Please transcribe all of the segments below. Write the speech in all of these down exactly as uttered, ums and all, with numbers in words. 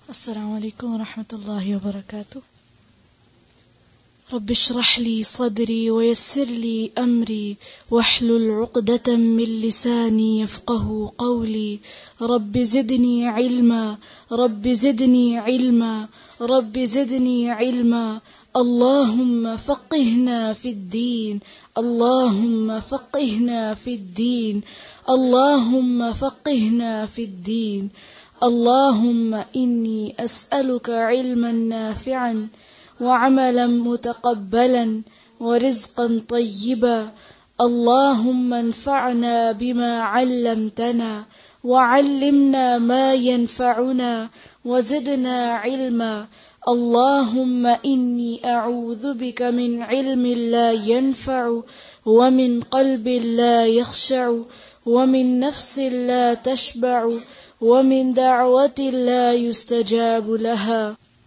अस्सलामु अलैकुम वरहमतुल्लाहि वबरकातुह। रब्बि इश्रह ली सदरी वयस्सिर ली अमरी वहलुल उक़दतम मिन लिसानी यफ़क़हू क़ौली। Rabbi ज़िदनी इल्मा rabbi ज़िदनी इल्मा rabbi ज़िदनी इल्मा। अल्लाहुम्मा फ़क़्हिना फ़िद्दीन अल्लाहुम्मा फ़क़्हिना फ़िद्दीन अल्लाहुम्मा फ़क़्हिना फ़िद्दीन। अल्लाहुम्मा इन्नी अस्अलुका इल्मन नाफ़िअन वअमलन मुतक़ब्बलन वरिज़्क़न तय्यिबा। अल्लाहुम्मा अन्फ़अना बिमा अल्लमतना वअल्लिमना मा यनफ़अुना वज़िदना इल्मा। अल्लाहुम्मा इन्नी अऊज़ु बिका मिन इल्मिन ला यनफ़अु वमिन क़ल्बिन ला यख़शअु वमिन नफ़्सिन ला तशबअु वमिन दअवतिन ला युस्तजाबु लहा।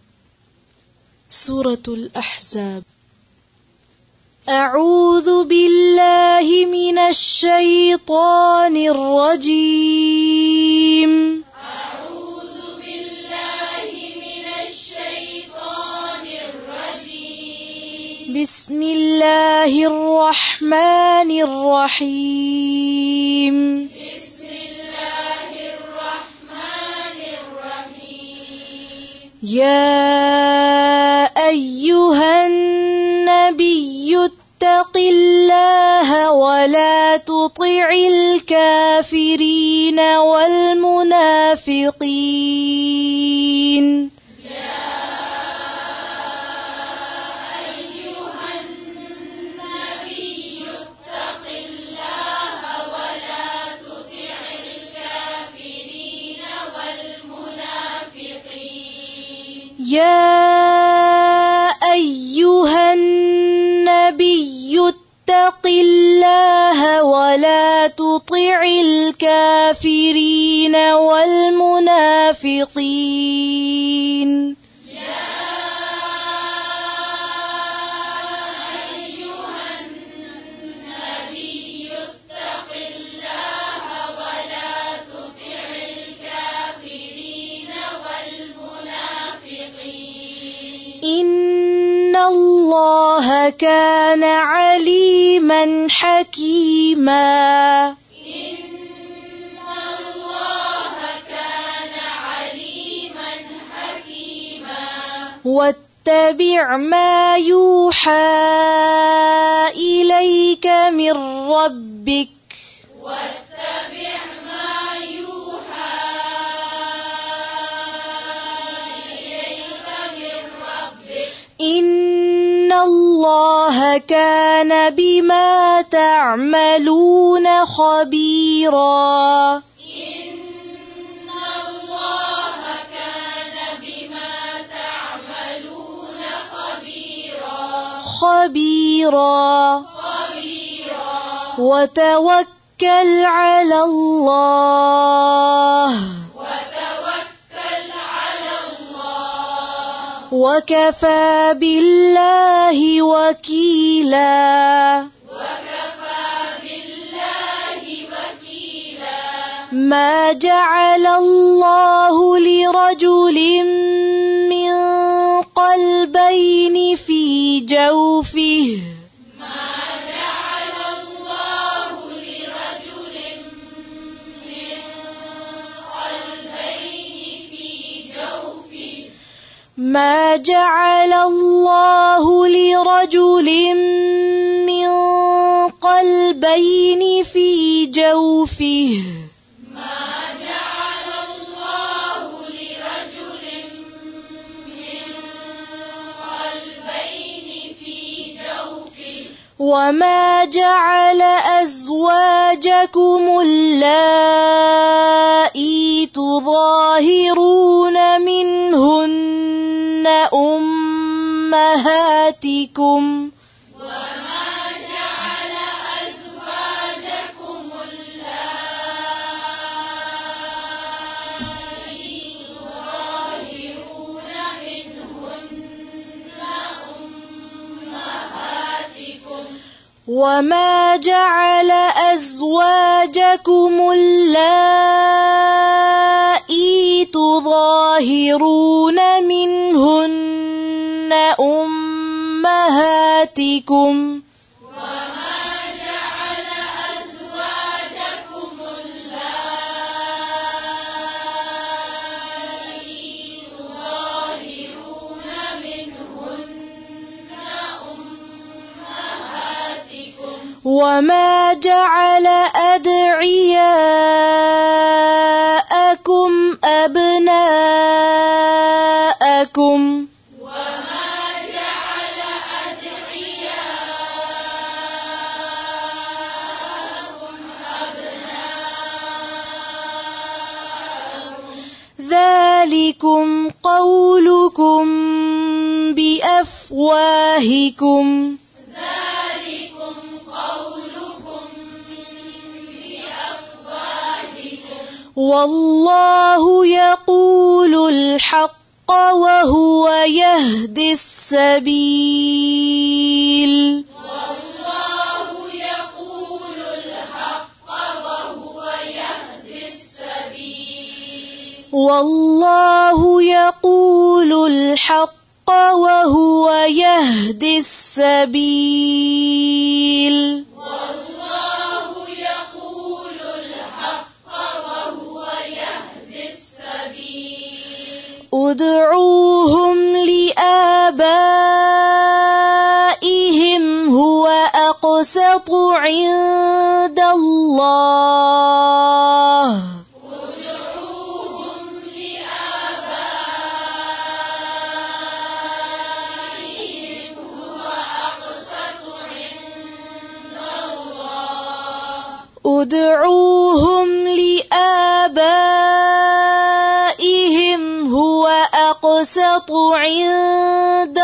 सूरतुल अहज़ाब। अऊज़ु बिल्लाहि मिनश शैतानिर रजीम। अऊज़ु बिल्लाहि मिनश शैतानिर रजीम। बिस्मिल्लाहिर रहमानिर रहीम। बिस्मिल्लाहिर रहमानिर रहीम। या अय्युहन नबिय्यु इत्तक़िल्लाहा वला तुति'िल काफ़िरीन वल मुनाफ़िक़ीन। या अय्युहन नबिय्यु इत्तक़िल्लाहा वला तुति'िल काफ़िरीन वल मुनाफ़िक़ीन। इन्नल्लाह कान अलीमन हकीमा। इन्नल्लाह कान अलीमन हकीमा। वत्तबि' मा यूहा इलैक मिर रब्बिक। वत्तबि' मा यूहा इलैक मिर रब्बिक। इन्नल्लाह कान बिमा तअमलून खबीरा। इन्नल्लाह कान बिमा तअमलून खबीरा। खबीरा। खबीरा। वतवक्कल अलल्लाह वतवक्कल अलल्लाह वकफ़ा बिल्लाहि वकीला। वकफ़ा बिल्लाहि वकीला। मा जअलल्लाहु लिरजुलिन मिन क़ल्बैनि फ़ी जौफ़िहि। मा जअलल्लाहु लिरजुलिन मिन क़ल्बैनि फ़ी जौफ़िहि। मा जअलल्लाहु लिरजुलिन मिन क़ल्बैनि फ़ी जौफ़िहि। मा जअलल्लाहु लिरजुलिन मिन क़ल्बैनि फ़ी जौफ़िहि। वमा जअल अज़वाजकुम अल्लाती तुज़ाहिरून मिनहुन्न उम्महातिकुम। वमा जअल अज़वाजकुम अल्लाती तुज़ाहिरून मिनहुन्न उम्महातिकुम। वमा जअल अज़वाजकुम अल्लाती तुज़ाहिरून أزواجكم وما جعل أزواجكم اللائي تظاهرون منهن أمهاتكم وما جعل أدعياءكم أبناءكم وما جعل أدعياءكم أبناءكم ذلكم قولكم بأفواهكم ذلكم قولكم بأفواهكم والله يقول الحق وهو يهدي السبيل والله يقول الحق وهو يهدي السبيل والله يقول الحق وهو يهدي السبيل والله يقول الحق وهو يهدي السبيل ادعوهم لآبائهم هو أقسط عند الله ادعوهم لآبائهم هو أقسط عند الله ادعوهم لآبائهم هو أقسط عند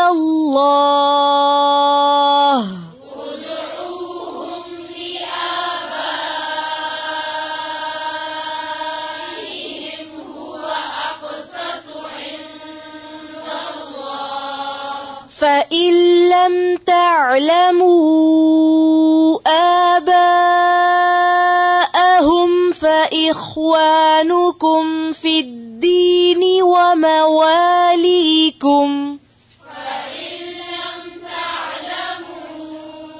الله ادعوهم لآبائهم هو أقسط عند الله فإن لم تعلموا آباءهم فإخوانكم في الدين ومواليكم فإن لم تعلموا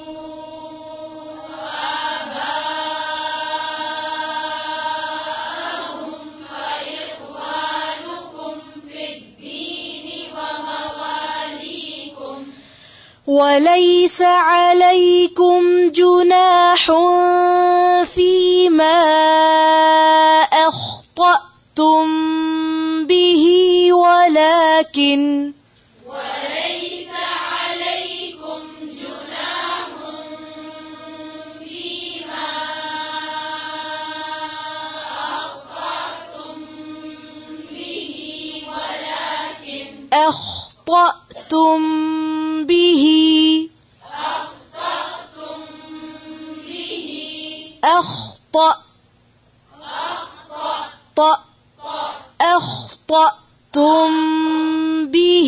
آباءهم فإخوانكم في الدين ومواليكم وليس عليكم جناح فيما أخطأتم به ولكن وليس عليكم جناح فيما أخطأتم به ولكن أخطأتم به أخطأتم به أخطأ أخطأ أخطأتم به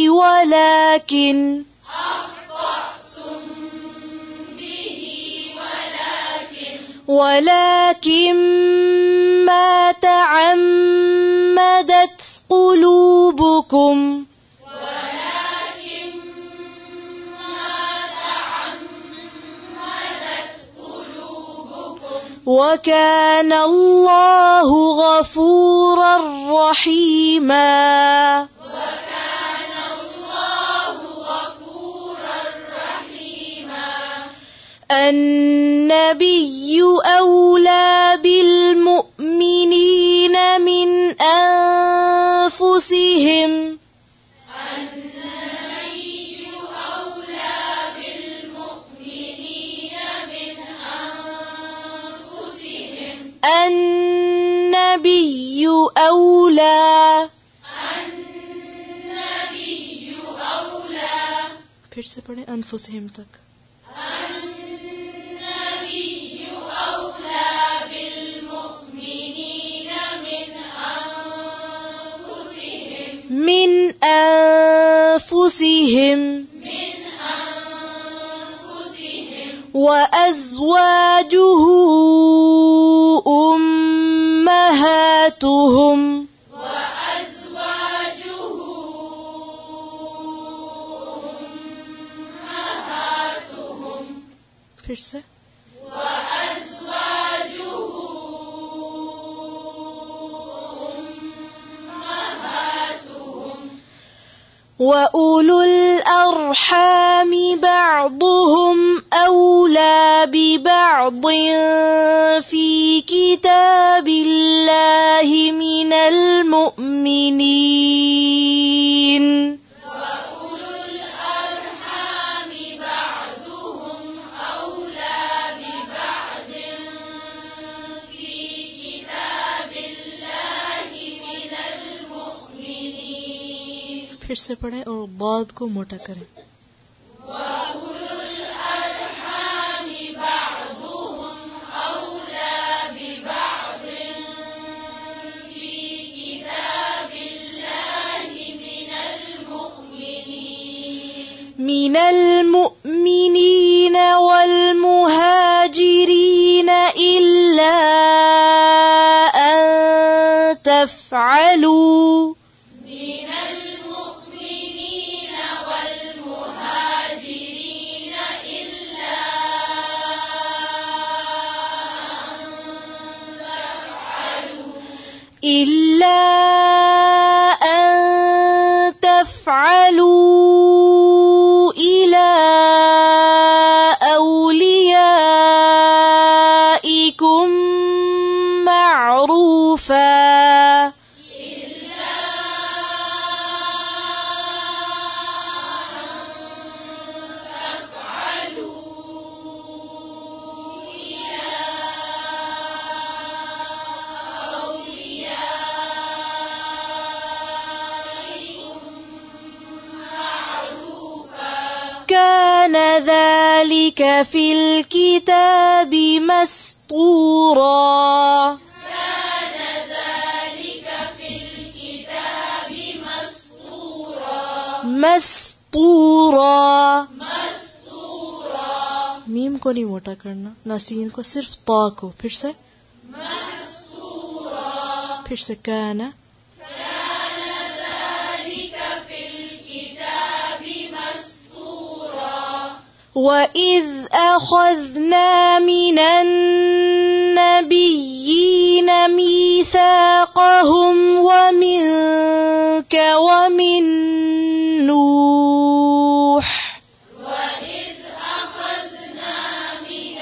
ولكن أخطأتم به ولكن ولكن ما تعمدت قلوبكم ولكن ما تعمدت قلوبكم وكان الله غفورا رحيما وكان الله غفورا رحيما النبي أولى بالمؤمنين من أنفسهم النبي أولى بالمؤمنين من أنفسهم النبي أولى النبي أولى फिर से पढ़े أنفسهم तक النبي أولى بالمؤمنين من أنفسهم من أنفسهم من أنفسهم وأزواجه أمهاتهم وأزواجه أمهاتهم फिर से وأولو الأرحام بعضهم أولى ببعض في كتاب الله من المؤمنين फिर से पढ़ें और बाद को मोटा करें من المؤمنين والمهاجرين إلا أن تفعلوا إلا أن تفعلوا إلى أوليائكم معروفا كان ذلك في الكتاب مسطورا كان ذلك في الكتاب مسطورا مسطورا مسطورا मीम को नहीं मोटा करना ना सीन को सिर्फ ता को फिर से مسطورا फिर से काना وَإِذْ أَخَذْنَا مِنَ النَّبِيِّينَ مِيثَاقَهُمْ وَمِنْكَ وَمِنْ نُوحٍ وَإِذْ أَخَذْنَا مِنَ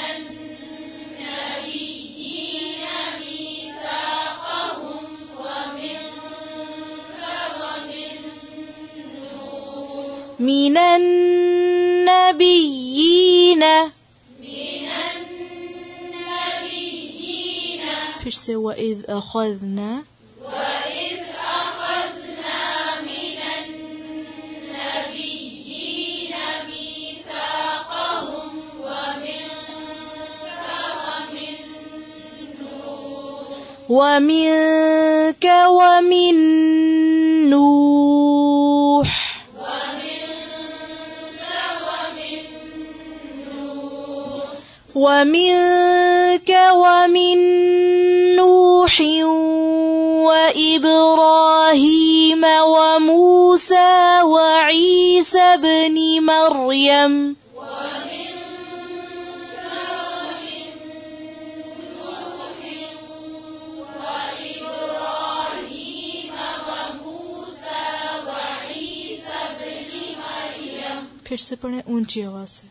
النَّبِيِّينَ مِيثَاقَهُمْ وَمِنْكَ وَمِنْ نُوحٍ من النبيين من النبيين फिर से وَإِذْ أَخَذْنَا وَإِذْ أَخَذْنَا مِنَ النَّبِيِّينَ مِيثَاقَهُمْ وَمِنْكَ وَمِنْ نُوحٍ وَمِنْكَ وَمِنْ نُوحٍ وَمِنْكَ وَمِنْ نُوحٍ وَإِبْرَاهِيمَ وَمُوسَى وَعِيسَى ابْنِ مَرْيَمَ फिर से पढ़ें ऊंची आवाज से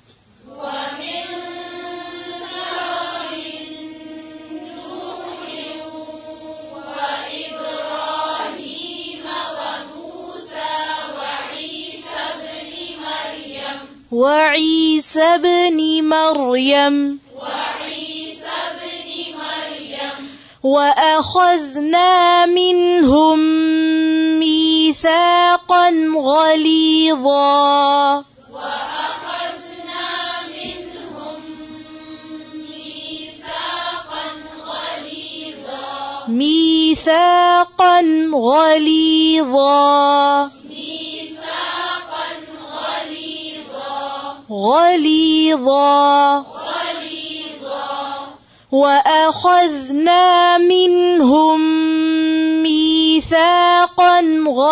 وعيسى ابن مريم وعيسى ابن مريم وأخذنا منهم ميثاقا غليظا وأخذنا منهم ميثاقا غليظا ميثاقا غليظا غليظا غليظا وأخذنا منهم ميثاقا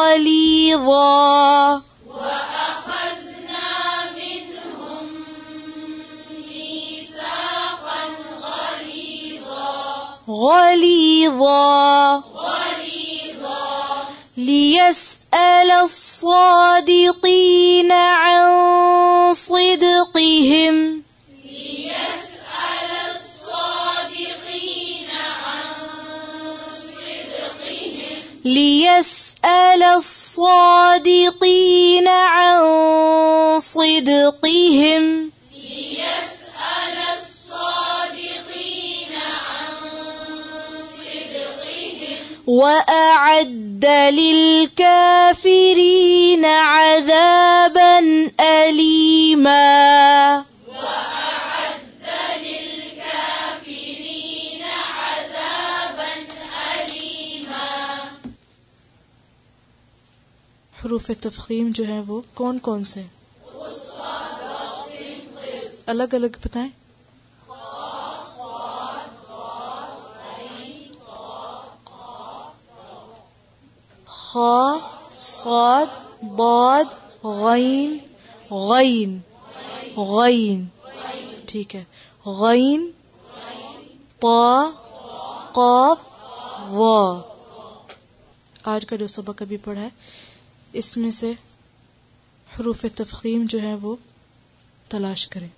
غليظا وأخذنا منهم ميثاقا غليظا ليسأل الصادقين عن صدقهم ليسأل الصادقين عن صدقهم ليسأل الصادقين عن صدقهم ليسأل الصادقين عن صدقهم وأعد للكافرين عذابا أليما وأعد للكافرين عذابا أليما. हरूफ तफखीम जो है वो कौन कौन से अलग अलग बताएं. खा साद बाद गैन गैन गैन ठीक है. गैन ता काफ वा. आज का जो सबक अभी पढ़ा है इसमें से हरूफ तफखीम जो है वो तलाश करें.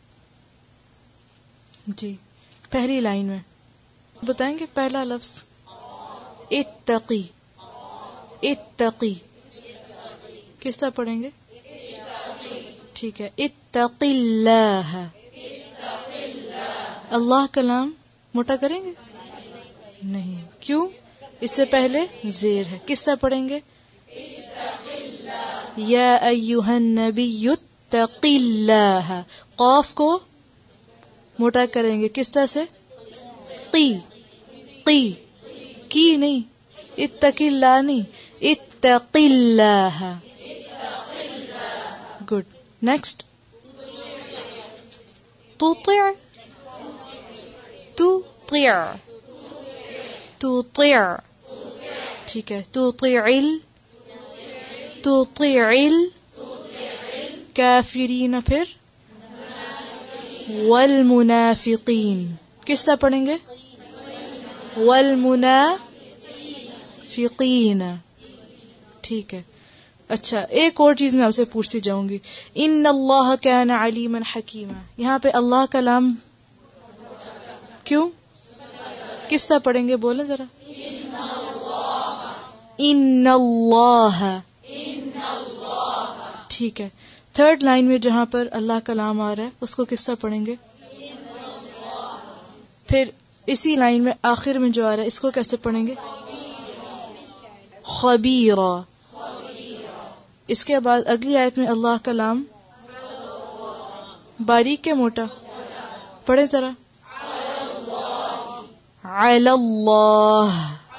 जी पहली लाइन में बताएंगे पहला लफ्ज इत्तकी. इत्तकी किस तरह पढ़ेंगे? ठीक है. इत्तकिल्लाह. अल्लाह का नाम मोटा करेंगे नहीं. क्यों? इससे पहले जेर है. किस तरह पढ़ेंगे? या अय्युहन नबियुत्तकिल्लाह. कॉफ को मोटा करेंगे किस तरह से? की की की नहीं. इत्तकिल्लाह नहीं. इत्तकिल्लाह. गुड. नेक्स्ट तुतिअ. तुतिअ तुतिअ ठीक है. तुतिइल तुतिइल काफिरीन. फिर वल मुनाफिकीन. किस तरह पढ़ेंगे? वल मुनाफिकीन. ठीक है. अच्छा एक और चीज मैं आपसे पूछती जाऊंगी. इन्नल्लाह कान अलीमन हकीमा. यहाँ पे अल्लाह का नाम क्यों? किस तरह पढ़ेंगे? बोले जरा. इन्नल्लाह. ठीक है. थर्ड लाइन में जहां पर अल्लाह का नाम आ रहा है उसको किस तरह पढ़ेंगे? फिर इसी लाइन में आखिर में जो आ रहा है इसको कैसे पढ़ेंगे? खबीरा. इसके बाद अगली आयत में अल्लाह का नाम बारीक के मोटा पढ़े जरा. अलल्लाह.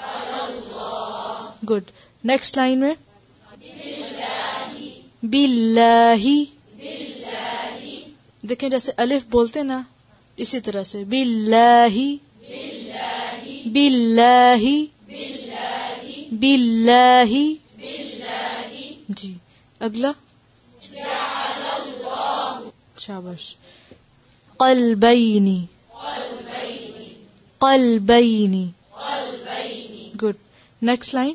गुड. नेक्स्ट लाइन में बिल्लाही. देखें जैसे अलिफ बोलते ना इसी तरह से बिल्लाही बिल्लाही बिल्लाही. जी अगला शाबाश. क़ल्बैनी. क़ल्बैनी. गुड. नेक्स्ट लाइन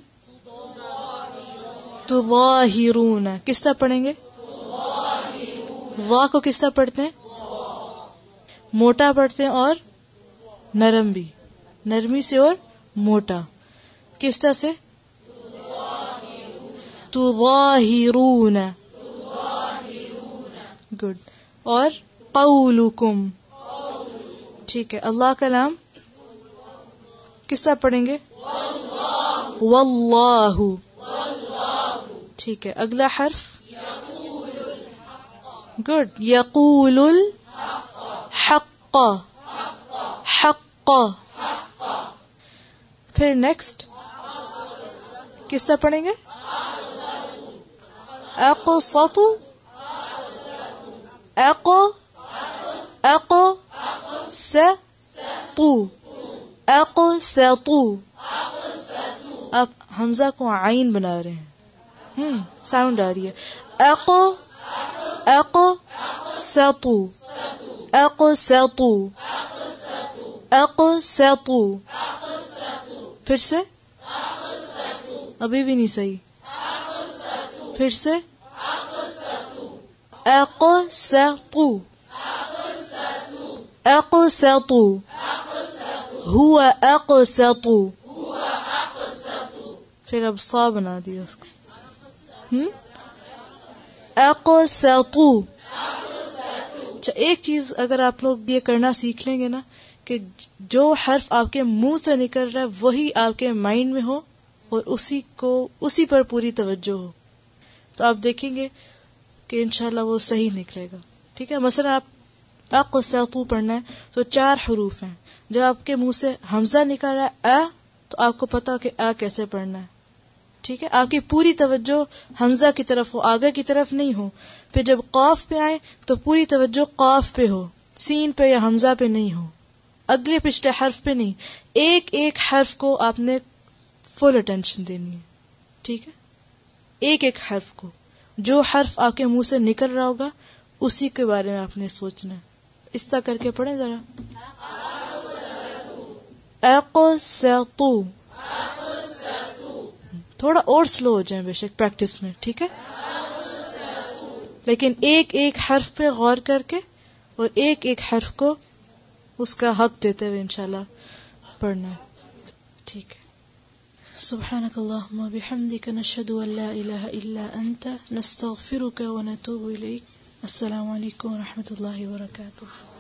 तुज़ाहिरून. किस तरह पढ़ेंगे? वाह को किस तरह पढ़ते हैं? मोटा पढ़ते हैं और नरम भी. नरमी से और मोटा. किस तरह से? तुज़ाहिरून. गुड. और क़ौलुकुम. ठीक है. अल्लाह का नाम किस तरह पढ़ेंगे? वल्लाहु. ठीक है. अगला हर्फ गुड. यक़ूलुल हक़्क़. हक़्क़. फिर नेक्स्ट किस तरह पढ़ेंगे? अक़सतु. अक़ अक़ सतु. अक़सतु. अब हमजा को आइन बना रहे हैं. हम्म साउंड आ रही है. अक़ अक़ सतु. अक़सतु. अक़सतु, फिर से, अभी भी नहीं सही, फिर से, अक़सतु, अक़सतु, हुवा अक़सतु, फिर अब सा बना दिया उसको, हम्म, अक़सतु। अच्छा, एक चीज अगर आप लोग ये करना सीख लेंगे ना कि जो हर्फ आपके मुंह से निकल रहा है वही आपके माइंड में हो और उसी को उसी पर पूरी तवज्जो हो, तो आप देखेंगे कि इंशाल्लाह वो सही निकलेगा। ठीक है, मसलन आप अक़सतु पढ़ना है तो चार हरूफ हैं, जब आपके मुंह से हमजा निकल रहा है अ, तो आपको पता कि अ कैसे पढ़ना है। ठीक है, आपकी पूरी तवज्जो हमजा की तरफ हो, आगे की तरफ नहीं हो। फिर जब काफ पे आए तो पूरी तवज्जो काफ पे हो, सीन पे या हमजा पे नहीं हो, अगले पिछले हर्फ पे नहीं। एक एक हर्फ को आपने फुल अटेंशन देनी है। ठीक है, एक एक हर्फ को, जो हर्फ आपके मुंह से निकल रहा होगा उसी के बारे में आपने सोचना है। इस तरह करके पढ़े जरा, अक़सतु, थोड़ा और स्लो हो जाए बेशक प्रैक्टिस में। ठीक है, लेकिन एक एक हर्फ पे गौर करके और एक एक हर्फ को उसका हक देते हुए इंशाल्लाह पढ़ना है। ठीक है, सुब्हानकल्लाहुम्मा बिहम्दिका नशहदु अन ला इलाहा इल्ला अंता नस्तगफिरुका व नतूबु इलैक। अस्सलामु अलैकुम व रहमतुल्लाहि व बरकातुहू।